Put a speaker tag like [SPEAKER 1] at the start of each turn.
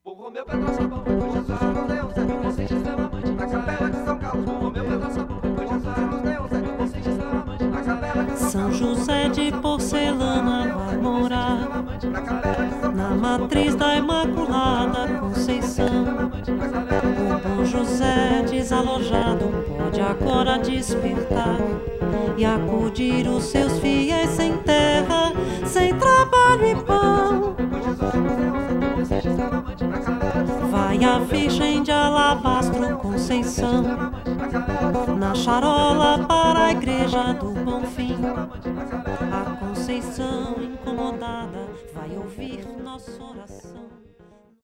[SPEAKER 1] O Romeu Pedra Sabão, pois Jesus nos deu, serve o Constante Estrela Amante na Capela de São Carlos. O Romeu Pedra Sabão, pois Jesus nos deu, serve o Constante Estrela Amante na Capela de
[SPEAKER 2] São José de porcelana vai morar na matriz da Imaculada Conceição. O bom José desalojado pode agora despertar e acudir os seus fiéis sem terra, sem trabalho e pão. Vai a Virgem de Alabastro Conceição na charola para a igreja do Bonfim. A Conceição incomodada vai ouvir nossa oração.